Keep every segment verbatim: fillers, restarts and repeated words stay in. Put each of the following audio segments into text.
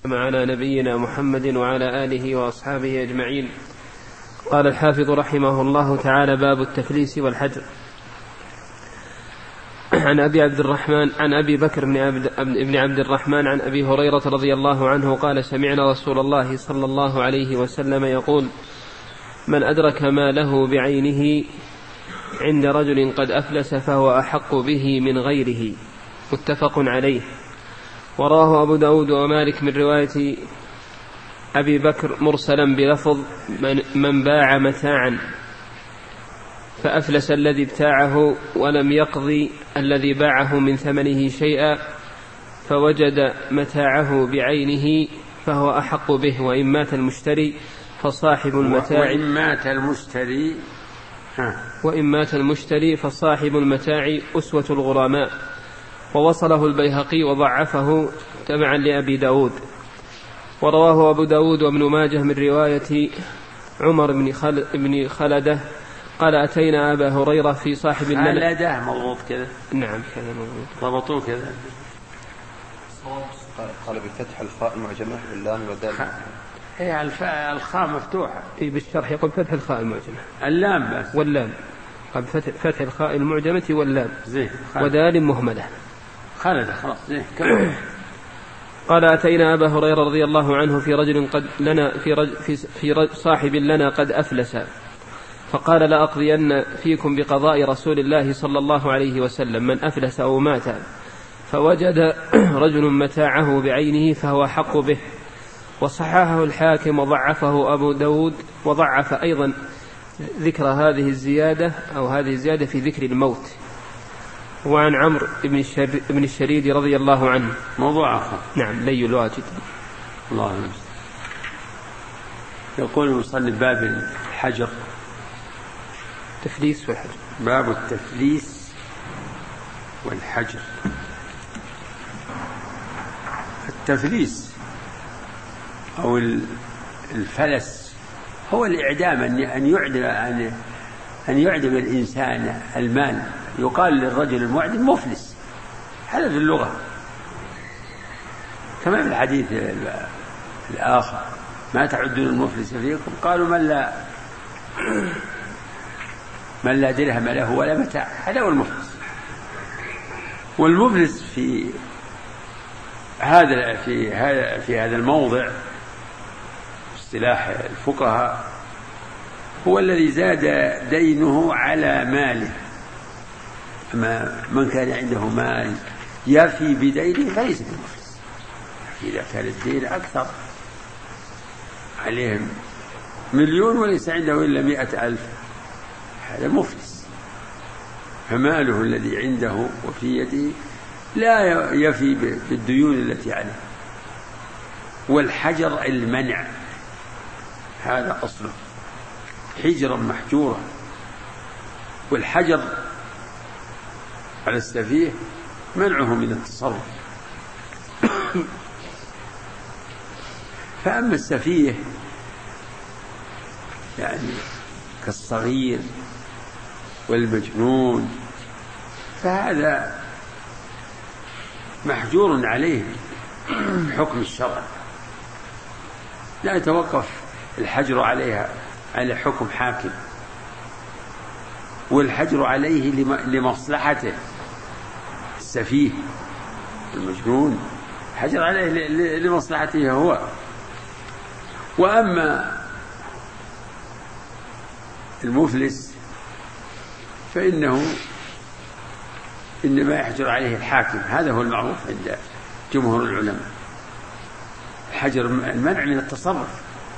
على نبينا محمد وعلى آله وأصحابه أجمعين. قال الحافظ رحمه الله تعالى: باب التفليس والحجر. عن أبي عبد الرحمن عن أبي بكر بن عبد, بن عبد الرحمن عن أبي هريرة رضي الله عنه قال: سمعنا رسول الله صلى الله عليه وسلم يقول: من أدرك ما له بعينه عند رجل قد أفلس فهو أحق به من غيره. متفق عليه. وراه أبو داود ومالك من رواية أبي بكر مرسلا بلفظ: من, من باع متاعا فأفلس الذي ابتاعه ولم يقضي الذي باعه من ثمنه شيئا فوجد متاعه بعينه فهو أحق به، وإن مات المشتري فصاحب المتاع وإن مات المشتري وإن مات المشتري فصاحب المتاع أسوة الغرماء. ووصله البيهقي وضعفه تبعا لأبي داود. ورواه أبو داود وابن ماجه من رواية عمر بن, خل... بن خلدة قال: أتينا أبا هريرة في صاحب لنا. خلدة مضبوط كذا؟ نعم كذا مضبوط، ضبطوه كذا. قال بفتح الخاء المعجمة واللام والدال. هي الخاء مفتوحة. في بالشرح يقول فتح الخاء المعجمة، اللام بس واللام. قال فتح, فتح الخاء المعجمة واللام زين، ودال مهملة. خلدة خلاص زين. قال: أتينا أبا هريرة رضي الله عنه في رجل قد لنا في, رج في, في رج صاحب لنا قد أفلس، فقال: لأقضين فيكم بقضاء رسول الله صلى الله عليه وسلم من أفلس أو مات فوجد رجل متاعه بعينه فهو حق به. وصححه الحاكم وضعفه أبو داود، وضعف أيضا ذكر هذه الزيادة أو هذه الزيادة في ذكر الموت. وعن عمرو بن الشريد رضي الله عنه موضوع آخر. نعم لي الواجد. الله المستعان. يقول المصنف: باب الحجر. تفليس والحجر. باب التفليس والحجر. التفليس أو الفلس هو الإعدام، أن يعدم أن يعدم الإنسان المال. يقال للرجل المعدم مفلس، هذا في اللغة. كما في الحديث الآخر: ما تعدون المفلس فيكم؟ قالوا: من لا من لا درهم له ولا متاع. هذا هو المفلس. والمفلس في هذا في هذا في هذا الموضع اصطلاح الفقهاء هو الذي زاد دينه على ماله. أما من كان عنده مال يفي بدينه فليس بمفلس. إذا كان الدين أكثر، عليهم مليون وليس عنده إلا مئة ألف، هذا مفلس. فماله الذي عنده وفي يده لا يفي بالديون التي عليه. والحجر المنع، هذا أصله حجرا محجورا. والحجر على السفيه منعه من التصرف. فأما السفيه يعني كالصغير والمجنون فهذا محجور عليه بحكم الشرع، لا يتوقف الحجر عليها على حكم حاكم. والحجر عليه لمصلحته. السفيه المجنون حجر عليه لمصلحته هو. وأما المفلس فإنه إنما يحجر عليه الحاكم. هذا هو المعروف عند جمهور العلماء، الحجر المنع من التصرف.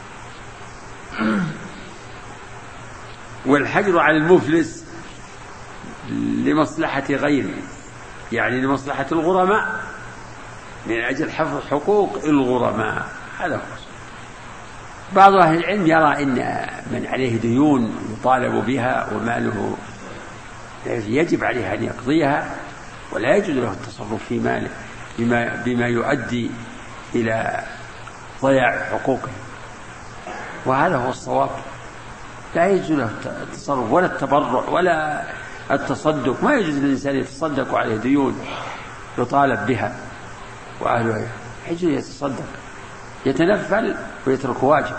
والحجر على المفلس لمصلحة غيره، يعني لمصلحة الغرماء، من أجل حفظ حقوق الغرماء. هذا هو. بعض أهل العلم يرى إن من عليه ديون يطالب بها وماله يجب عليه أن يقضيها، ولا يجوز له التصرف في ماله بما, بما يؤدي إلى ضياع حقوقه. وهذا هو الصواب. لا يجوز له التصرف ولا التبرع ولا التصدق. ما يجوز للإنسان يتصدق عليه ديون يطالب بها وأهله يجوز يتصدق. يتنفل ويترك واجب.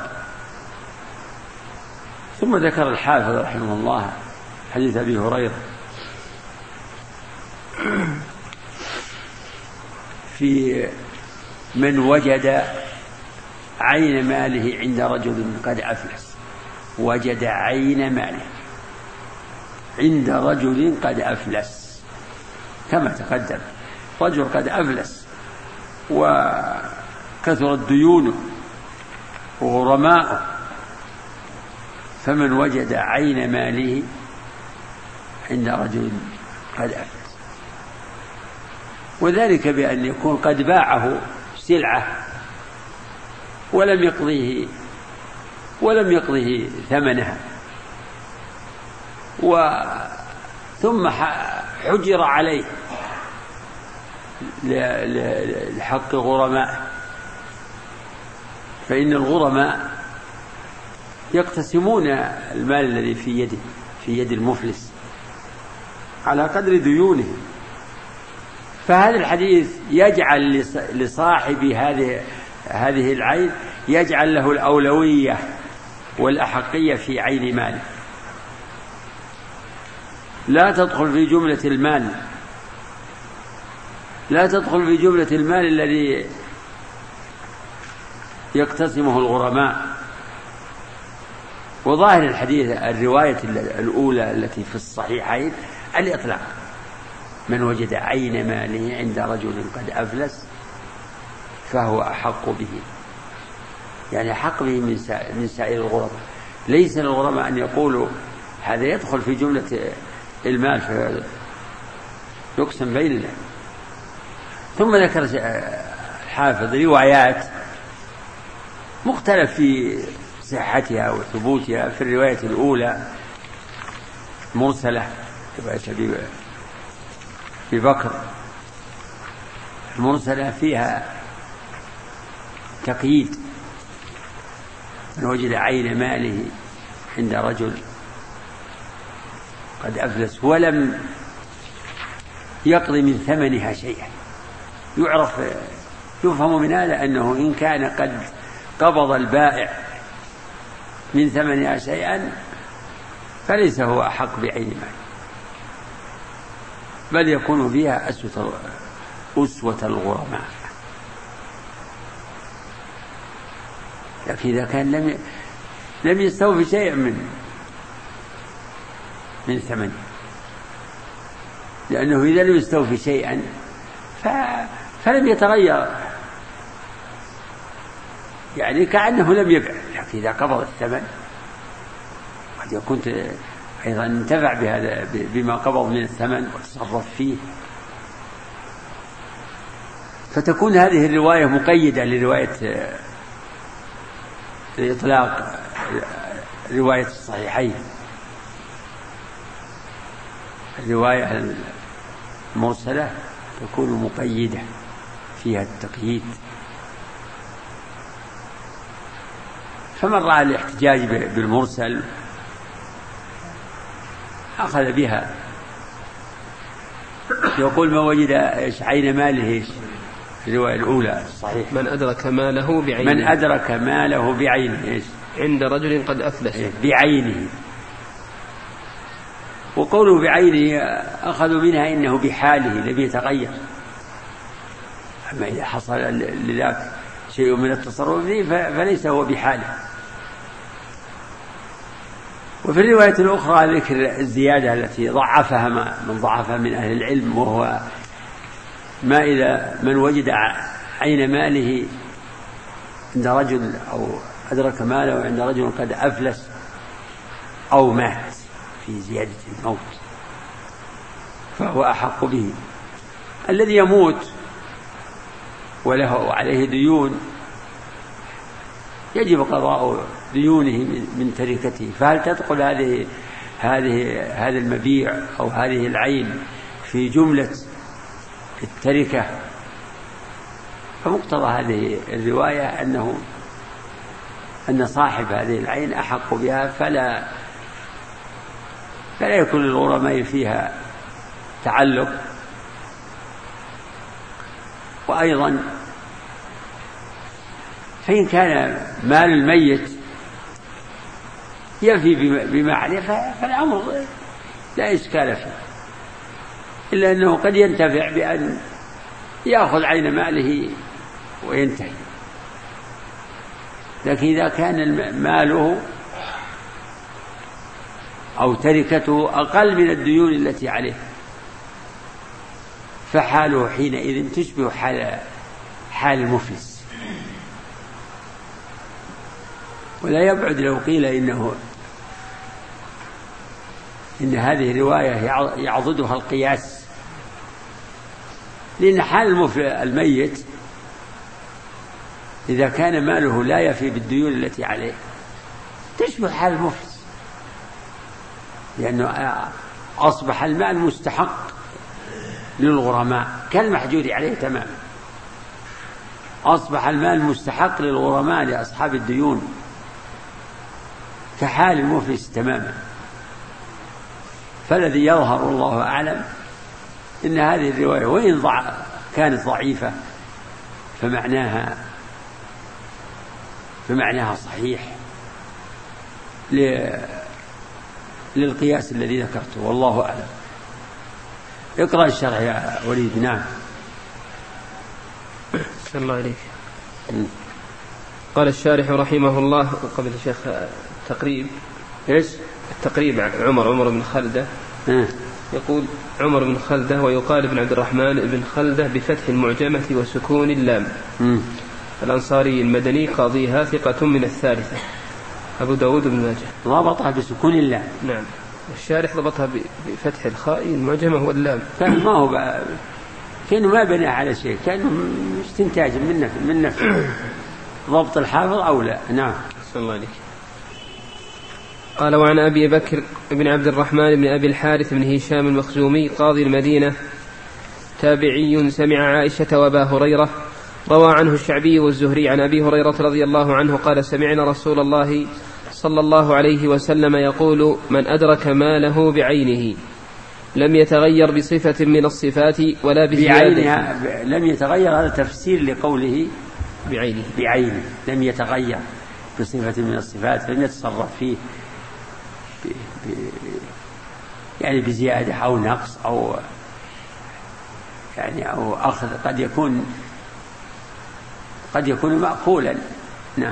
ثم ذكر الحافظ رحمه الله حديث أبي هريرة في من وجد عين ماله عند رجل قد أفلس. وجد عين ماله عند رجل قد أفلس، كما تقدم، رجل قد أفلس وكثرت ديونه وغرماؤه، فمن وجد عين ماله عند رجل قد أفلس، وذلك بأن يكون قد باعه سلعة ولم يقضيه ولم يقضيه ثمنها، ثم حجر عليه لحق غرماء، فإن الغرماء يقتسمون المال الذي في يده في يد المفلس على قدر ديونه. فهذا الحديث يجعل لصاحب هذه هذه العين يجعل له الأولوية والأحقية في عين ماله، لا تدخل في جملة المال لا تدخل في جملة المال الذي يقتسمه الغرماء. وظاهر الحديث الرواية الأولى التي في الصحيحين الإطلاق، من وجد عين ماله عند رجل قد أفلس فهو أحق به، يعني أحق به من سائر الغرماء. ليس للغرماء أن يقولوا هذا يدخل في جملة المال فيقسم بيننا. ثم ذكر الحافظ روايات مختلف في صحتها وثبوتها. في الرواية الأولى مرسلة، رواية أبي بكر المرسلة فيها تقييد، من وجد عين ماله عند رجل قد أفلس ولم يقضي من ثمنها شيئا. يعرف يفهم من هذا أنه إن كان قد قبض البائع من ثمنها شيئا فليس هو أحق بعين ماله، بل يكون فيها أسوة أسوة الغرماء. لكن إذا كان لم لم يستوفي شيئا من من ثمنه، لأنه إذا لم يستوفي شيئا فلم يتغير، يعني كأنه لم يبع. لكن إذا قبض الثمن قد يكون أيضا انتفع بهذا بما قبض من الثمن وتصرف فيه، فتكون هذه الرواية مقيدة لرواية الإطلاق، رواية الصحيحين. الرواية المرسلة تكون مقيدة فيها التقييد. فمن رأى الاحتجاج بالمرسل أخذ بها، يقول ما وجد عين ماله في الرواية الأولى صحيح، من أدرك ماله بعينه من أدرك ماله بعينه عند رجل قد أفلس بعينه. وقوله بعينه أخذوا منها إنه بحاله لم يتغير، أما إذا حصل لذاك شيء من التصرف فيه فليس هو بحاله. وفي الرواية الأخرى ذكر الزيادة التي ضعفها من ضعفها من أهل العلم، وهو ما إذا من وجد عين ماله عند رجل أو أدرك ماله عند رجل قد أفلس أو مات في زيادة الموت فهو أحق به. الذي يموت وله عليه ديون يجب قضاء ديونه من تركته، فهل تدخل هذه هذه هذا المبيع أو هذه العين في جملة التركة؟ فمقتضى هذه الرواية أنه أن صاحب هذه العين أحق بها، فلا فلا يكون للغرماء فيها تعلق. وأيضا في فإن كان مال الميت يفي بما عليه فالأمر لا إشكال فيه، إلا أنه قد ينتفع بأن يأخذ عين ماله وينتهي. لكن إذا كان ماله أو تركته أقل من الديون التي عليه فحاله حينئذ تشبه حال حال المفلس. ولا يبعد لو قيل إنه إن هذه الرواية يعضدها القياس، لأن حال الميت إذا كان ماله لا يفي بالديون التي عليه تشبه حال المفلس، لأنه أصبح المال مستحق للغرماء كالمحجور عليه تماما. أصبح المال مستحق للغرماء لأصحاب الديون كحال المفلس تماما. فالذي يظهر الله أعلم إن هذه الرواية وإن ضع كانت ضعيفة فمعناها فمعناها صحيح للقياس الذي ذكرته، والله أعلم. اقرأ الشرح يا وليد. نعم. صلى الله عليك. قال الشارح رحمه الله قبل الشيخ تقريب إيش التقريب عمر عمر بن خلدة اه. يقول عمر بن خلدة ويقال ابن عبد الرحمن بن خلدة بفتح المعجمة وسكون اللام م. الأنصاري المدني قاضيها ثقة من الثالثة أبو داود بن ماجه. ضبطها بسكون اللام. نعم. الشارح ضبطها بفتح الخاء المعجمة واللام. كان ما هو كأنه ما بنى على شيء، كأنه استنتاج من نفس من نفس ضبط الحافظ أو لا. نعم. صلى الله عليك. قال وعن أبي بكر بن عبد الرحمن بن أبي الحارث بن هشام المخزومي قاضي المدينة تابعي سمع عائشة وأبا هريرة روى عنه الشعبي والزهري عن أبي هريرة رضي الله عنه قال سمعنا رسول الله صلى الله عليه وسلم يقول من أدرك ماله بعينه لم يتغير بصفة من الصفات ولا بزيادة. لم يتغير هذا تفسير لقوله بعينه بعينه لم يتغير بصفة من الصفات، لم يتصرف فيه ب... ب... يعني بزيادة أو نقص أو يعني أو أخذ، قد يكون قد يكون مأكولا. نعم.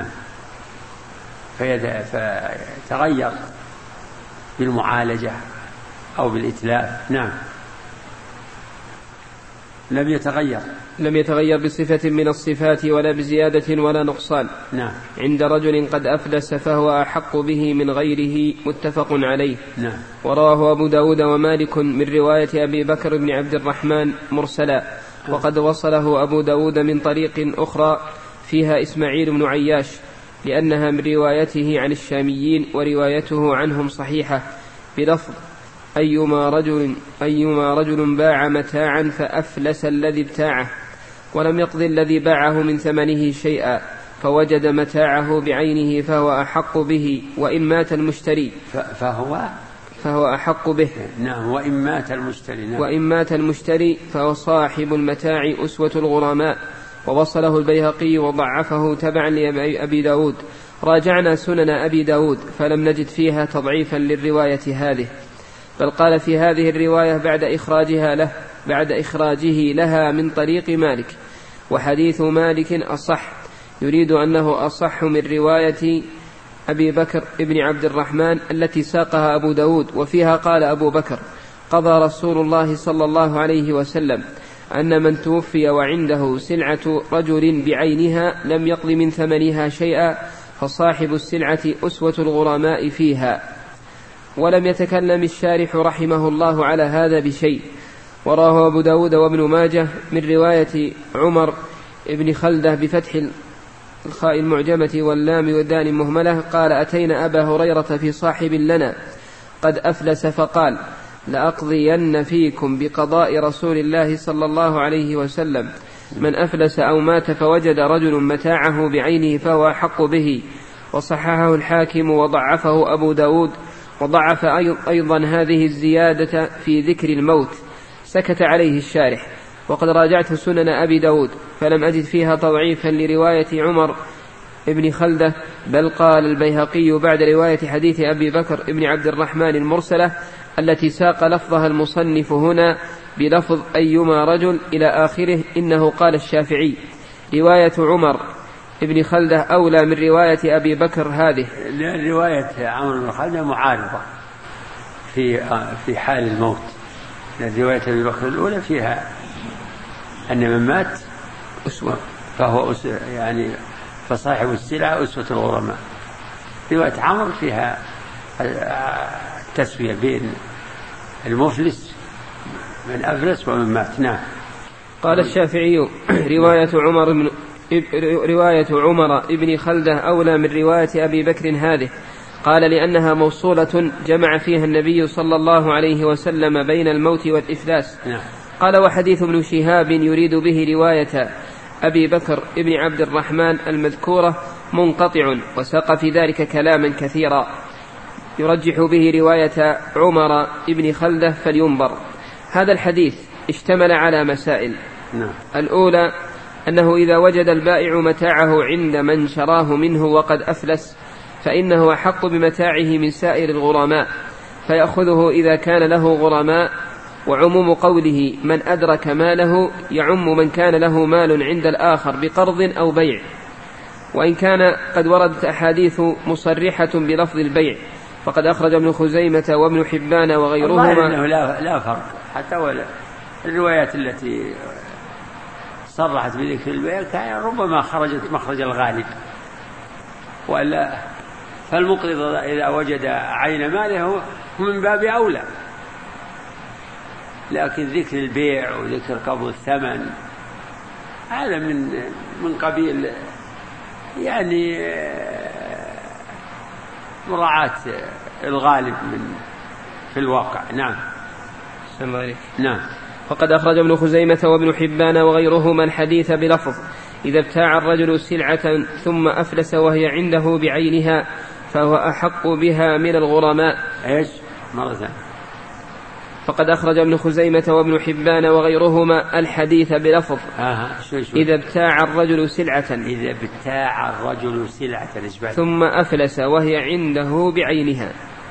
فيتغير بالمعالجة أو بالإتلاف. نعم. لم يتغير لم يتغير بصفة من الصفات ولا بزيادة ولا نقصان. نعم. عند رجل قد أفلس فهو أحق به من غيره متفق عليه. نعم. ورواه أبو داود ومالك من رواية أبي بكر بن عبد الرحمن مرسلا، وقد وصله أبو داود من طريق أخرى فيها إسماعيل بن عياش لأنها من روايته عن الشاميين وروايته عنهم صحيحة بلفظ أيما رجل, أيما رجل باع متاعا فأفلس الذي ابتاعه ولم يقض الذي باعه من ثمنه شيئا فوجد متاعه بعينه فهو أحق به وإن مات المشتري فهو فهو أحق به. نعم. وإن مات المشتري. نعم. وإن مات المشتري فهو صاحب المتاع أسوة الغرماء. ووصله البيهقي وضعفه تبعا لأبي داود. راجعنا سنن أبي داود فلم نجد فيها تضعيفا للرواية هذه، بل قال في هذه الرواية بعد إخراجها له بعد إخراجه لها من طريق مالك وحديث مالك أصح، يريد أنه أصح من رواية أبي بكر ابن عبد الرحمن التي ساقها أبو داود. وفيها قال أبو بكر قضى رسول الله صلى الله عليه وسلم أن من توفي وعنده سلعة رجل بعينها لم يقض من ثمنها شيئا فصاحب السلعة أسوة الغرماء فيها. ولم يتكلم الشارح رحمه الله على هذا بشيء. وراه أبو داود وابن ماجه من رواية عمر ابن خلدة بفتح الخاء المعجمة واللام والدال المهملة قال أتينا أبا هريرة في صاحب لنا قد أفلس فقال لأقضين فيكم بقضاء رسول الله صلى الله عليه وسلم من أفلس أو مات فوجد رجل متاعه بعينه فهو أحق به. وصححه الحاكم وضعفه أبو داود، وضعف أيضا هذه الزيادة في ذكر الموت. سكت عليه الشارح. وقد راجعت سنن أبي داود فلم أجد فيها تضعيفا لرواية عمر ابن خلدة، بل قال البيهقي بعد رواية حديث أبي بكر ابن عبد الرحمن المرسلة التي ساق لفظها المصنف هنا بلفظ أيما رجل إلى آخره إنه قال الشافعي رواية عمر ابن خلدة أولى من رواية أبي بكر هذه. لأن رواية عمر بن خلدة معارضة في في حال الموت، لأن رواية أبي بكر الأولى فيها أن من مات أسوة فهو أسوة، يعني فصاحب السلعة أسوة الغرماء. رواية عمر فيها التسوية بين المفلس من أفلس ومن مات. نعم. قال الشافعي رواية عمر من رواية عمر ابن خلدة أولى من رواية أبي بكر هذه. قال لأنها موصولة جمع فيها النبي صلى الله عليه وسلم بين الموت والإفلاس. نعم. قال وحديث ابن شهاب يريد به رواية أبي بكر ابن عبد الرحمن المذكورة منقطع، وساق في ذلك كلاما كثيرا يرجح به رواية عمر ابن خلدة فلينظر. هذا الحديث اشتمل على مسائل. نعم. الأولى أنه إذا وجد البائع متاعه عند من شراه منه وقد أفلس فإنه أحق بمتاعه من سائر الغرماء فيأخذه إذا كان له غرماء، وعموم قوله من أدرك ماله يعم من كان له مال عند الآخر بقرض أو بيع، وإن كان قد وردت أحاديث مصرحة بلفظ البيع فقد أخرج ابن خزيمة وابن حبان وغيرهما. لا, لا فرق حتى ولا الروايات التي صرحت بذكر البيع كان ربما خرجت مخرج الغالب، وإلا فالمقرض إذا وجد عين ماله من باب أولى، لكن ذكر البيع وذكر قبض الثمن هذا من من قبيل يعني مراعاة الغالب من في الواقع. نعم. نعم. فقد أخرج ابن خزيمة وابن حبان وغيرهما الحديث بلفظ إذا ابتاع الرجل سلعة ثم أفلس وهي عنده بعينها فهو أحق بها من الغرماء. إيش مرة ثانية؟ فقد أخرج ابن خزيمة وابن حبان وغيرهما الحديث بلفظ آه. شو شو. إذا ابتاع الرجل سلعة إذا ابتاع الرجل سلعة ثم أفلس وهي عنده بعينها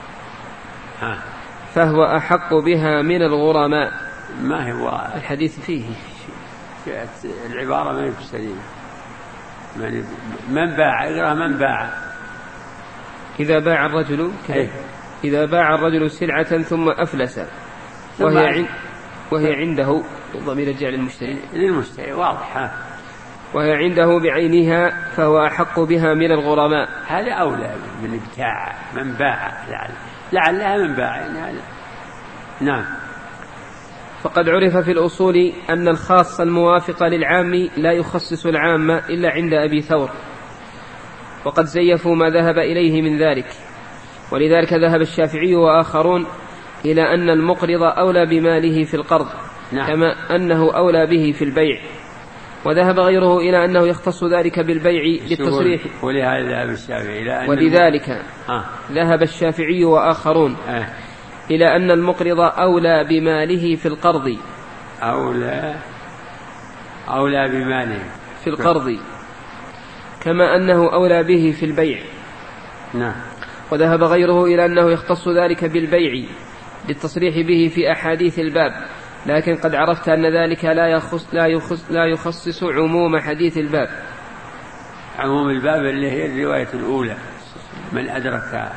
آه. فهو أحق بها من الغرماء. ما هو الحديث فيه العبارة ما يفسرين من, من باع إقرأ من باع إذا باع الرجل إيه؟ إذا باع الرجل سلعة ثم أفلس وهي, عن وهي عنده ضمير الجعل للمشتري للمشتري واضح وهي عنده بعينها فهو أحق بها من الغرماء. هذا أولى من ابتاع من باع لعل لعلها من باع يعني هذا. نعم. فقد عرف في الأصول أن الخاص الموافق للعام لا يخصص العام إلا عند أبي ثور، وقد زيفوا ما ذهب إليه من ذلك، ولذلك ذهب الشافعي وآخرون إلى أن المقرض أولى بماله في القرض. نعم. كما أنه أولى به في البيع، وذهب غيره إلى أنه يختص ذلك بالبيع للتصريح. ولهذا ذهب الشافعي ولذلك آه. ذهب الشافعي وآخرون آه. إلى أن المقرض أولى بماله في القرض أولى أولى بماله في القرض كما أنه أولى به في البيع. نعم. وذهب غيره إلى أنه يختص ذلك بالبيع للتصريح به في أحاديث الباب، لكن قد عرفت أن ذلك لا يخص لا يخص لا يخصص عموم حديث الباب. عموم الباب اللي هي الرواية الأولى من أدرك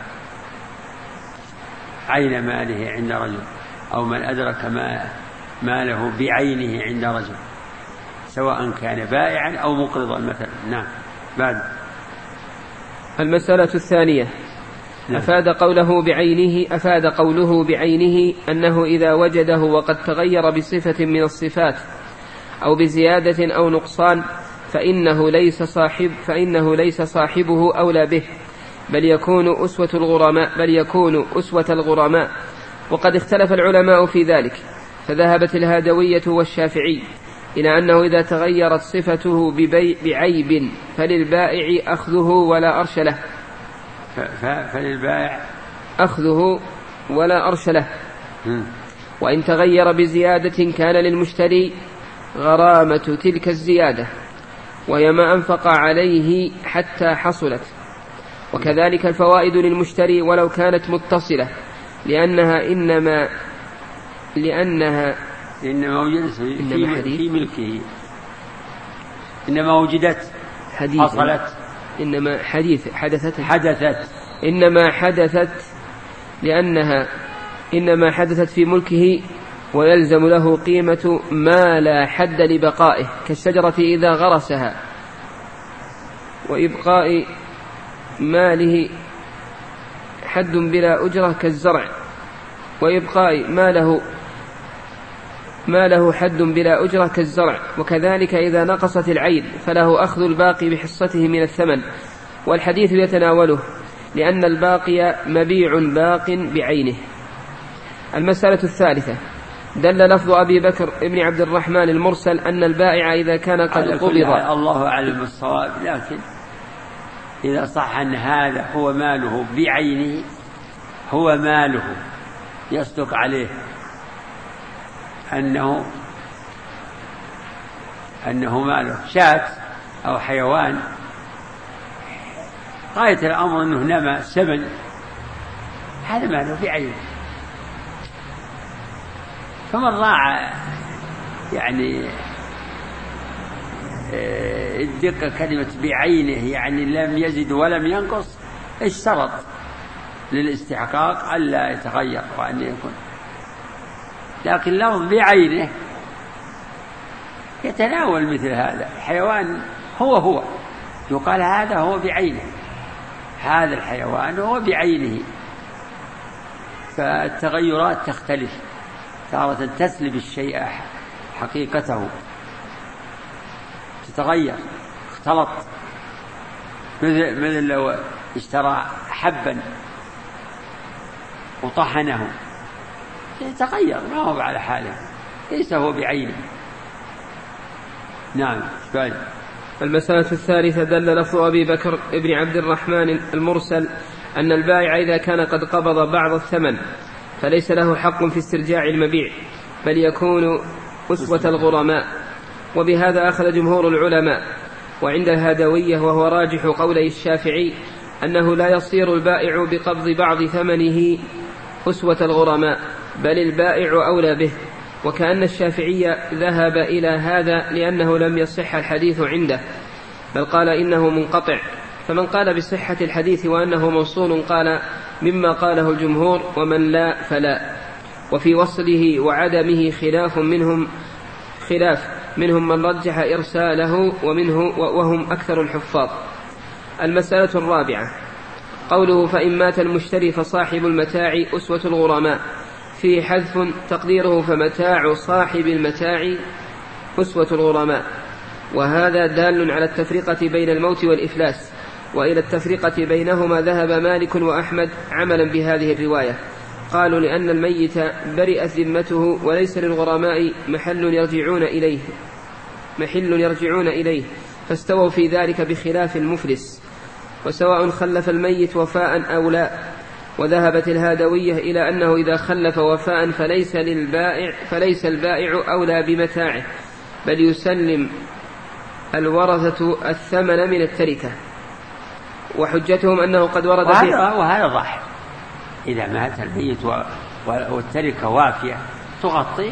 عين ماله عند رجل أو من أدرك ما ماله بعينه عند رجل سواء كان بائعا أو مقرضا مثلا. نعم. بعد المسألة الثانية. نعم. أفاد قوله بعينه أفاد قوله بعينه أنه إذا وجده وقد تغير بصفة من الصفات أو بزيادة أو نقصان فإنه ليس صاحب فإنه ليس صاحبه أولى به، بل يكون أسوة الغرماء بل يكون أسوة الغرماء. وقد اختلف العلماء في ذلك، فذهبت الهادوية والشافعي إلى أنه إذا تغيرت صفته بعيب فللبائع أخذه ولا أرش له فللبائع أخذه ولا أرش له وإن تغير بزيادة كان للمشتري غرامة تلك الزيادة، وهي ما أنفق عليه حتى حصلت. وكذلك الفوائد للمشتري ولو كانت متصلة، لأنها إنما لأنها إنما وجدت في, في ملكه، إنما وجدت حصلت، إنما حديث حدثت حدثت إنما حدثت لأنها إنما حدثت في ملكه، ويلزم له قيمة ما لا حد لبقائه، كالشجرة إذا غرسها، وإبقاء ماله حد بلا أجرة كالزرع، وإبقاء ماله ما له حد بلا أجرة كالزرع. وكذلك إذا نقصت العين فله أخذ الباقي بحصته من الثمن، والحديث يتناوله، لأن الباقي مبيع باق بعينه. المسألة الثالثة: دل لفظ أبي بكر ابن عبد الرحمن المرسل أن البائع إذا كان قد قبض. الله أعلم بالصواب، لكن إذا صح أن هذا هو ماله بعينه، هو ماله يصدق عليه أنه أنه ماله شاة أو حيوان، غاية الأمر أنه نمى سمن، هذا ماله بعينه. فمن راعى يعني الدقة كلمة بعينه، يعني لم يزد ولم ينقص، اشترط للاستحقاق ألا يتغير وأن يكون، لكن لفظ بعينه يتناول مثل هذا. الحيوان هو هو يقال هذا هو بعينه، هذا الحيوان هو بعينه. فالتغيرات تختلف، تارة تسلب الشيء حقيقته، تتغير، اختلط، مثل, مثل لو اشترى حبا وطحنه يتغير، ما هو على حاله، ليس هو بعينه. نعم. فعلا. المسألة الثالثة: دل لفظ أبي بكر ابن عبد الرحمن المرسل أن البائع إذا كان قد قبض بعض الثمن فليس له حق في استرجاع المبيع، بل يكون أسوة الغرماء. وبهذا أخذ جمهور العلماء. وعند الهدوية وهو راجح قولي الشافعي أنه لا يصير البائع بقبض بعض ثمنه أسوة الغرماء، بل البائع أولى به. وكأن الشافعي ذهب إلى هذا لأنه لم يصح الحديث عنده، بل قال إنه منقطع. فمن قال بصحة الحديث وأنه موصول قال مما قاله الجمهور، ومن لا فلا. وفي وصله وعدمه خلاف منهم خلاف منهم من رجح إرساله ومنه وهم أكثر الحفاظ. المسألة الرابعة: قوله فإن مات المشتري فصاحب المتاع أسوة الغرماء، فيه حذف تقديره فمتاع صاحب المتاع أسوة الغرماء، وهذا دال على التفرقة بين الموت والإفلاس، وإلى التفرقة بينهما ذهب مالك وأحمد عملا بهذه الرواية. قالوا لأن الميت برئت ذمته وليس للغرماء محل يرجعون إليه محل يرجعون إليه فاستووا في ذلك بخلاف المفلس، وسواء خلف الميت وفاء أو لا. وذهبت الهادوية إلى أنه إذا خلف وفاء فليس للبائع فليس البائع أولى بمتاعه، بل يسلم الورثة الثمن من التركة. وحجتهم أنه قد ورد فيه، وهذا ضحك، إذا مات الميت والتركة وافية تغطي،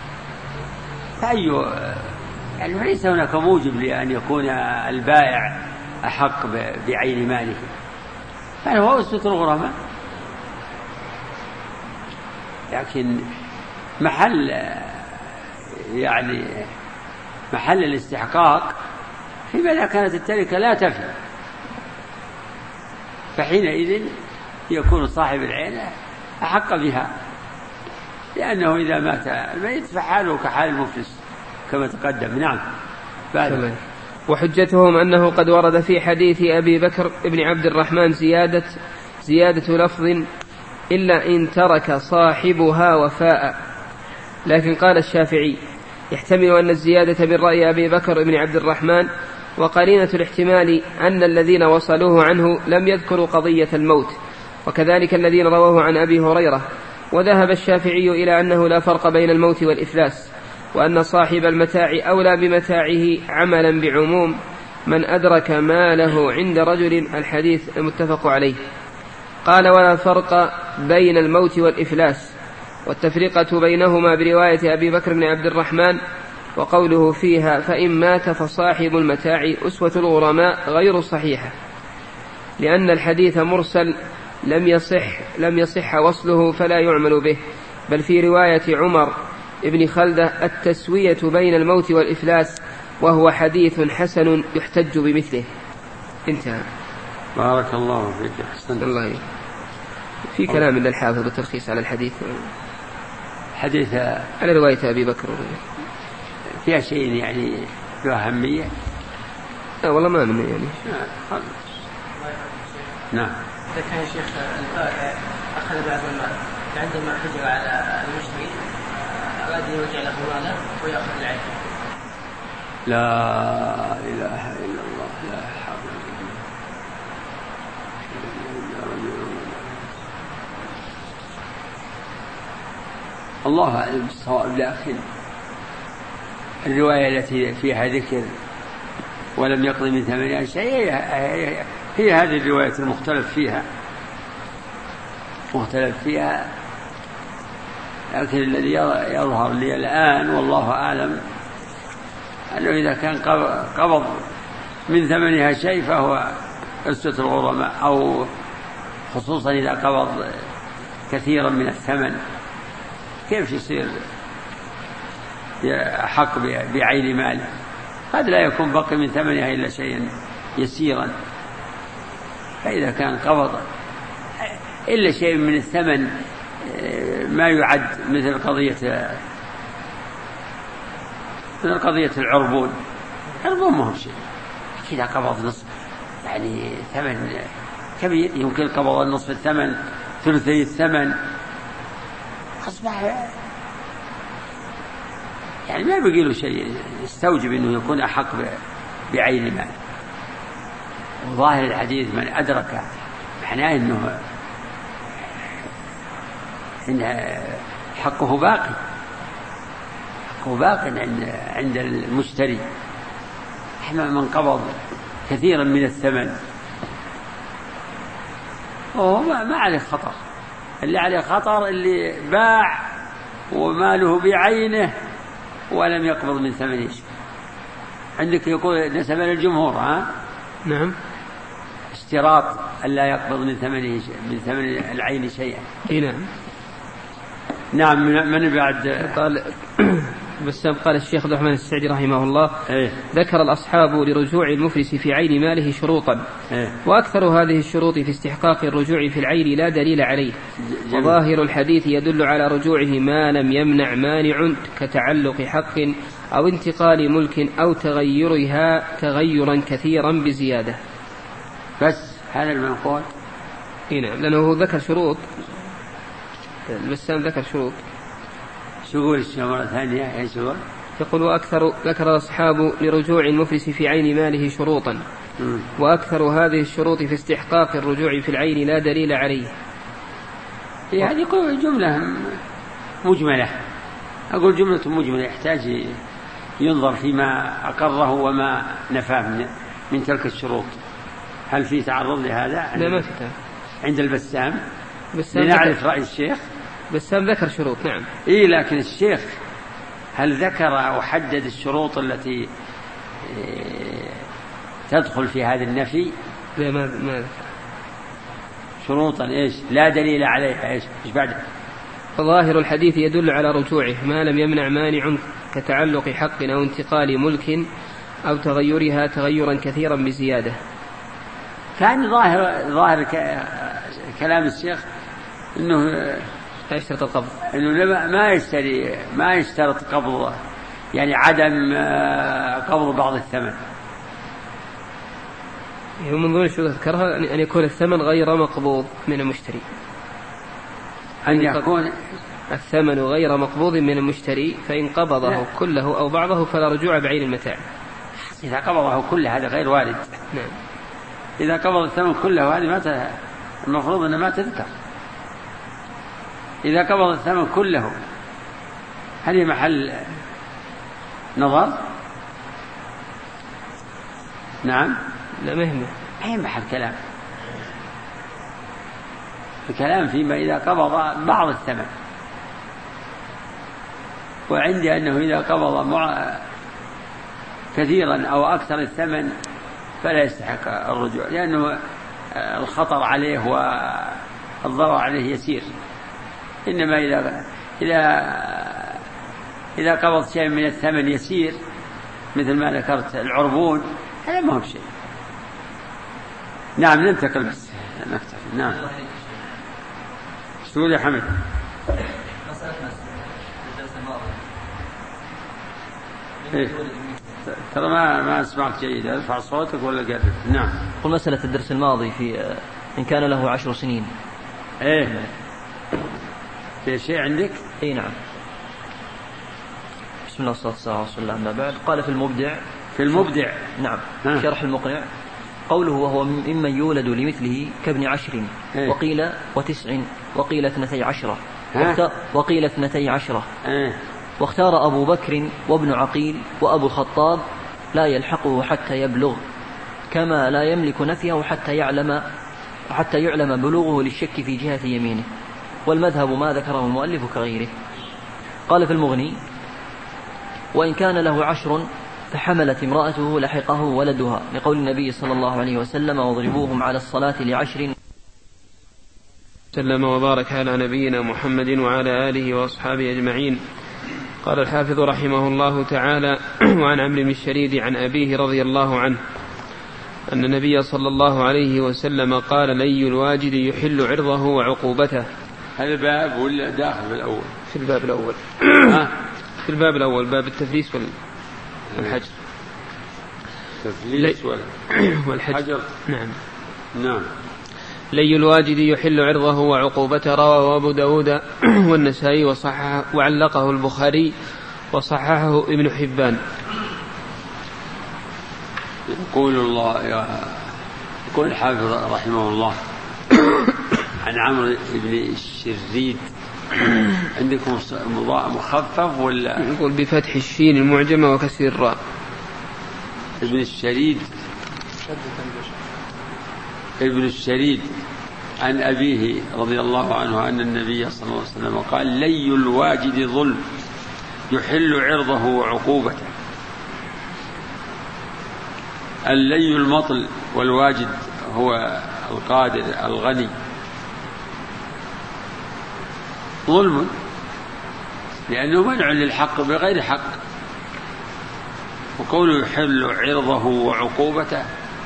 فأي يعني ليس هناك موجب لأن يكون البائع أحق بعين ماله، بل هو أسوة الغرماء. لكن محل يعني محل الاستحقاق فيما إذا كانت التركة لا تفي، فحينئذ يكون صاحب العين أحق بها، لأنه إذا مات الميت فحاله كحال المفلس كما تقدم. نعم. بعد. وحجتهم أنه قد ورد في حديث أبي بكر ابن عبد الرحمن زيادة زيادة لفظ إلا إن ترك صاحبها وفاء، لكن قال الشافعي يحتمل أن الزيادة من رأي أبي بكر ابن عبد الرحمن، وقرينة الاحتمال أن الذين وصلوه عنه لم يذكروا قضية الموت، وكذلك الذين رووه عن أبي هريرة. وذهب الشافعي إلى أنه لا فرق بين الموت والإفلاس، وأن صاحب المتاع أولى بمتاعه عملا بعموم من أدرك ماله عند رجل. الحديث المتفق عليه. قال: ولا فرق بين الموت والإفلاس، والتفرقة بينهما برواية أبي بكر بن عبد الرحمن، وقوله فيها: فإن مات فصاحب المتاع أسوة الغرماء، غير صحيحة، لأن الحديث مرسل لم يصح لم يصح وصله فلا يعمل به، بل في رواية عمر ابن خلدة التسوية بين الموت والإفلاس، وهو حديث حسن يحتج بمثله. انتهى. بارك الله فيك. أحسنت. الله في كلام من الحافظ وتلخيص على الحديث. حديث على رواية أبي بكر فيها شيء يعني له أهمية؟ لا والله ما منه يعني. آه. نعم. إذا كان شيخ البائع أخذ بعض المال عندما حجر على المشتري أراد أن يرجع له ماله ويأخذ العين. لا إله إلا الله. لا حول الله أعلم بالصواب. لكن الرواية التي فيها ذكر ولم يقض من ثمنها شيء هي هذه الرواية المختلف فيها مختلف فيها لكن الذي يظهر لي الآن والله أعلم أنه إذا كان قبض من ثمنها شيء فهو أسوة الغرماء، أو خصوصا إذا قبض كثيرا من الثمن كيف يصير حق بعين ماله؟ قد لا يكون بقي من ثمنها إلا شيئا يسيرا. فإذا كان قبض إلا شيء من الثمن ما يعد مثل قضية مثل قضية العربون. العربون ما هو شيء. إذا قبض نصف يعني ثمن كبير يمكن قبض نصف الثمن ثلثي الثمن أصبح يعني ما بقي له شيء يستوجب أنه يكون أحق بعين مال. وظاهر الحديث من أدرك معناه أنه إن حقه باقي حقه باقي عند عند المشتري. إحنا من قبض كثيرا من الثمن وهو ما عليه خطر. اللي عليه خطر اللي باع وماله بعينه ولم يقبض من ثمنه شيء. عندك يقول نسبة للجمهور ها؟ نعم. اشتراط ألا يقبض من ثمنه شيء من ثمن العين شيئا. نعم. نعم. من بعد قال بس قال الشيخ عبد الرحمن السعدي رحمه الله إيه؟ ذكر الأصحاب لرجوع المفلس في عين ماله شروطا، إيه؟ وأكثر هذه الشروط في استحقاق الرجوع في العين لا دليل عليه، وظاهر الحديث يدل على رجوعه ما لم يمنع مانع كتعلق حق أو انتقال ملك أو تغيرها تغيرا كثيرا بزيادة. بس هذا المنقول. نعم لأنه ذكر شروط. البسام ذكر شروط. شو يقول الشيخ مرة ثانية؟ ايش يقول؟ يقول وأكثر ذكر الأصحاب لرجوع المفلس في عين ماله شروطا، م. وأكثر هذه الشروط في استحقاق الرجوع في العين لا دليل عليه. هي هذه جملة مجملة. أقول جملة مجملة يحتاج ينظر فيما أقره وما نفاه من, من تلك الشروط. هل في تعرض لهذا؟ لا ما في. عند البسام بسام لنعرف رأي الشيخ. بسام ذكر شروط. نعم. إيه لكن الشيخ هل ذكر أو حدد الشروط التي تدخل في هذا النفي؟ لا ما ما ذكر. شروطا إيش لا دليل عليها. إيش إيش بعد؟ فظاهر الحديث يدل على رجوعه ما لم يمنع مانع كتعلق حق أو انتقال ملك أو تغيرها تغيرا كثيرا بزيادة. كان ظاهر ظاهر كلام الشيخ إنه لا يشترط القبض، إنه ما يشتري ما يشترط قبض يعني عدم قبض بعض الثمن. يعني من ضمن الشروط ذكرها أن يكون الثمن غير مقبوض من المشتري. أن يكون الثمن غير مقبوض من المشتري، فإن قبضه لا. كله أو بعضه فلا رجوع بعين المتاع. إذا قبضه كله هذا غير وارد. نعم. إذا قبض الثمن كله هذه ما المفروض أنه ما تذكر. إذا قبض الثمن كله هذه محل نظر. نعم. لا مهمة أي محل كلام، الكلام فيما إذا قبض بعض الثمن، وعندي أنه إذا قبض مع كثيرا أو أكثر الثمن فلا يستحق الرجوع، لأنه الخطر عليه والضرر عليه يسير. إنما إذا إذا إذا قبض شيء من الثمن يسير مثل ما ذكرت العربون هذا ما هو بشيء. نعم ننتقل بس نكتفي. نعم سؤال يا حمد. إيه؟ ترى ما ما أسمعك جيد، ارفع صوتك ولا قرب. نعم. قل مسألة الدرس الماضي في إن كان له عشر سنين. إيه في شيء عندك؟ إيه نعم. بسم الله والصلاة والسلام على رسول الله. أما بعد، قال في المبدع في المبدع نعم ها. شرح المقنع قوله وهو ممن يولد لمثله كابن عشر إيه؟ وقيل وتسع وقيل اثنتي عشرة ها؟ وقيل اثنتي عشرة إيه؟ واختار أبو بكر وابن عقيل وأبو الخطاب لا يلحقه حتى يبلغ، كما لا يملك نفيه حتى يعلم حتى يعلم بلوغه للشك في جهة يمينه، والمذهب ما ذكره المؤلف كغيره. قال في المغني وإن كان له عشر فحملت امرأته لحقه ولدها، لقول النبي صلى الله عليه وسلم واضربوهم على الصلاة لعشر. سلم وبارك على نبينا محمد وعلى آله وأصحابه أجمعين. قال الحافظ رحمه الله تعالى وعن عمرو بن الشريد عن أبيه رضي الله عنه أن النبي صلى الله عليه وسلم قال لي الواجد يحل عرضه وعقوبته. هذا باب ولا داخل في الأول؟ في الباب الأول. في الباب الأول باب التفليس والحجر. التفليس والحجر. نعم. نعم. لي الواجد يحل عرضه وعقوبته. رواه أبو داود والنسائي وصححه وعلقه البخاري وصححه ابن حبان. يقول الله يقول الحافظ رحمه الله عن عمرو بن الشريد. عندكم مخفف ولا؟ يقول بفتح الشين المعجمة وكسر الراء. ابن الشريد ابن الشريد عن أبيه رضي الله عنه أن النبي صلى الله عليه وسلم قال لي الواجد ظلم يحل عرضه وعقوبته. اللي المطل والواجد هو القادر الغني. ظلم لأنه منع للحق بغير حق، وقوله يحل عرضه وعقوبته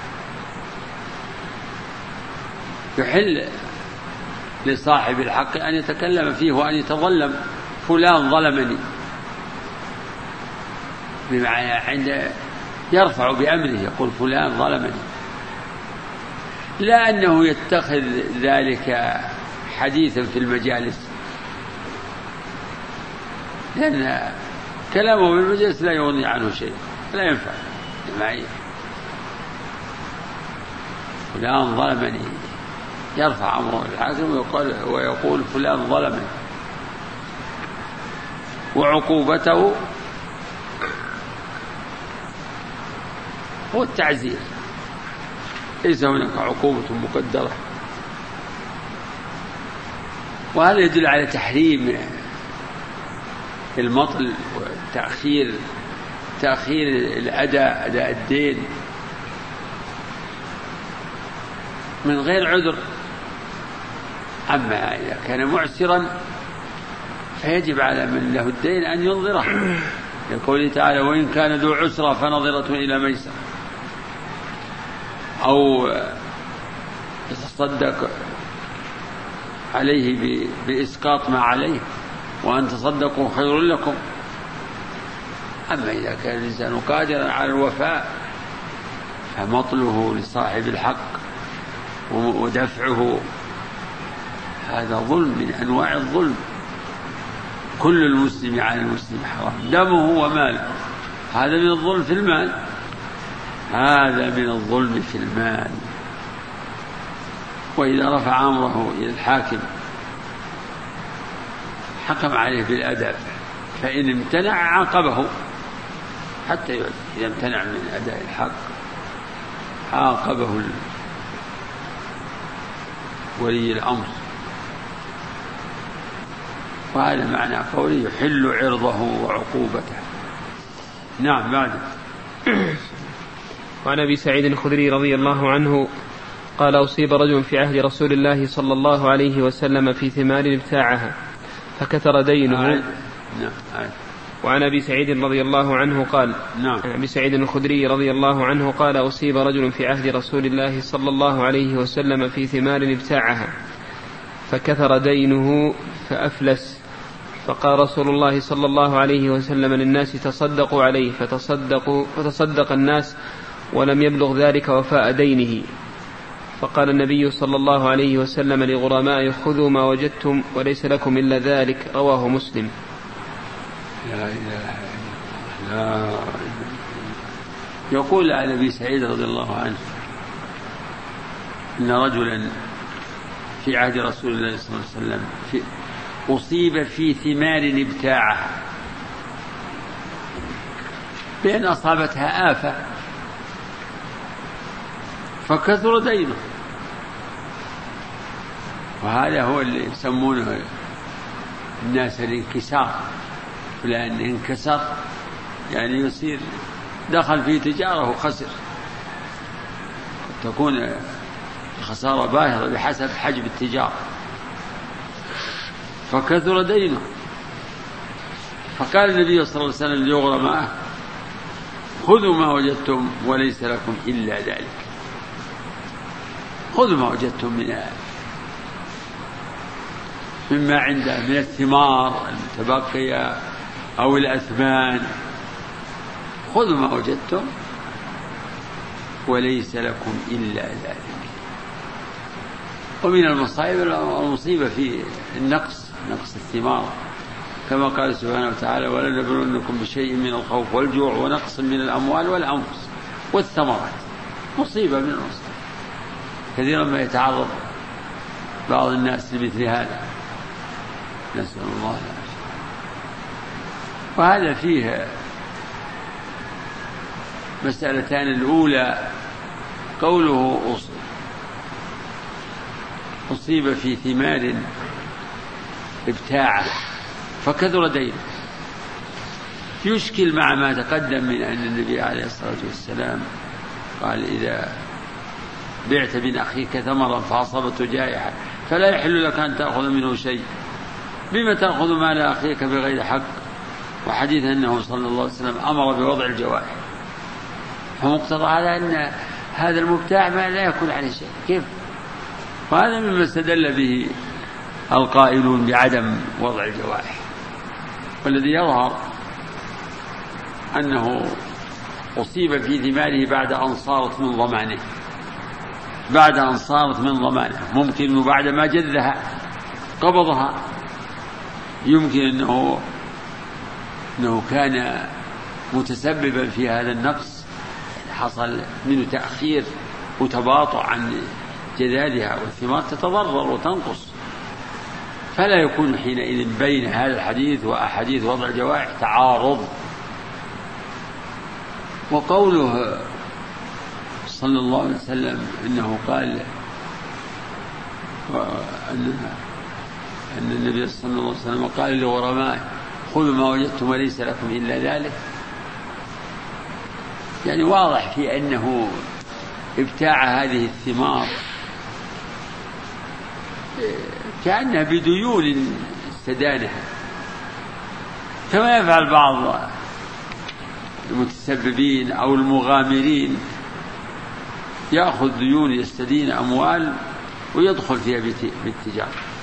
يحل لصاحب الحق أن يتكلم فيه وأن يتظلم فلان ظلمني، بمعنى عند يرفع بأمره يقول فلان ظلمني، لا أنه يتخذ ذلك حديثا في المجالس، لأن كلامه في المجلس لا يغني عنه شيء، لا ينفع معي. فلان ظلمني يرفع أمره الحاكم ويقول, ويقول فلان ظلمني. وعقوبته هو التعزير، ليس هناك عقوبة مقدرة. وهذا يدل على تحريم المطل وتأخير تأخير الأداء أداء الدين من غير عذر. أما إذا كان معسرا فيجب على من له الدين أن ينظره، يقول تعالى وإن كان ذو عسرة فنظرة إلى ميسر، أو يتصدق عليه بإسقاط ما عليه وأن تصدقوا خير لكم. أما إذا كان الإنسان قادرا على الوفاء فمطله لصاحب الحق ودفعه هذا ظلم من أنواع الظلم. كل المسلم على المسلم حرام دمه وماله، هذا من الظلم في المال، هذا من الظلم في المال. وإذا رفع أمره إلى الحاكم حكم عليه بالأداء، فإن امتنع عاقبه حتى يؤدي. إذا امتنع من أداء الحق عاقبه ولي الأمر. وهذا معنى قوله يحل عرضه وعقوبته. نعم. بعد. وعن أبي سعيد الخدري رضي الله عنه قال أصيب رجل في عهد رسول الله صلى الله عليه وسلم في ثمار ابتاعها فكثر دينه. نعم. نعم. وعن أبي سعيد رضي الله عنه قال نعم. عن أبي سعيد الخدري رضي الله عنه قال أصيب رجل في عهد رسول الله صلى الله عليه وسلم في ثمار ابتاعها فكثر دينه فأفلس، فقال رسول الله صلى الله عليه وسلم للناس تصدقوا عليه، فتصدقوا فتصدق الناس ولم يبلغ ذلك وفاء دينه. فقال النبي صلى الله عليه وسلم لغرمائه خذوا ما وجدتم وليس لكم إلا ذلك. رواه مسلم. لا إله إلا الله. يقول عن أبي سعيد رضي الله عنه إن رجلا في عهد رسول الله صلى الله عليه وسلم في أصيب في ثمار ابتاعها بأن أصابتها آفة فكثر دينه، وهذا هو اللي يسمونه الناس الانكسار. فلان انكسر يعني يصير دخل في تجارة وخسر، تكون الخسارة باهظة بحسب حجم التجارة، فكثر دينه. فقال النبي صلى الله عليه وسلم ليغرمائه خذوا ما وجدتم وليس لكم إلا ذلك. خذوا ما وجدتم من مما عنده من الثمار المتبقية أو الأثمان، خذوا ما وجدتم وليس لكم إلا ذلك. ومن المصائب المصيبة في النقص، نقص الثمار، كما قال سبحانه وتعالى ولنبلونكم بشيء من الخوف والجوع ونقص من الأموال والأنفس والثمرات. مصيبة من المصائب، كثيرا ما يتعرض بعض الناس لمثل هذا، نسأل الله العافية. وهذا فيه مسألتان. الأولى قوله أصيب في ثمار ابتاعه فكثر دينه، يشكل مع ما تقدم من أن النبي عليه الصلاة والسلام قال إذا بعت من أخيك ثمرا فأصابته جائحة فلا يحل لك أن تأخذ منه شيء، بما تأخذ مال أخيك بغير حق. وحديث أنه صلى الله عليه وسلم أمر بوضع الجوائح، فمقتضى هذا أن هذا المبتاع ما لا يكون عليه شيء. كيف؟ وهذا مما استدل به القائلون بعدم وضع الجوائح. والذي يظهر أنه أصيب في ثماره بعد أن صارت من ضمانه، بعد أن صارت من ضمانه. ممكن أنه بعد ما جذها قبضها، يمكن أنه أنه كان متسببا في هذا النقص، حصل منه تأخير وتباطؤ عن جذالها، والثمار تتضرر وتنقص، فلا يكون حينئذ بين هذا الحديث وأحاديث وضع الجوائح تعارض. وقوله صلى الله عليه وسلم إنه قال أن أن النبي صلى الله عليه وسلم قال لغرمائه خذوا ما وجدتم وليس لكم إلا ذلك، يعني واضح في أنه ابتاع هذه الثمار كأنها بديون استدانها، كما يفعل بعض المتسببين أو المغامرين، يأخذ ديون يستدين أموال ويدخل فيها بالتجارة.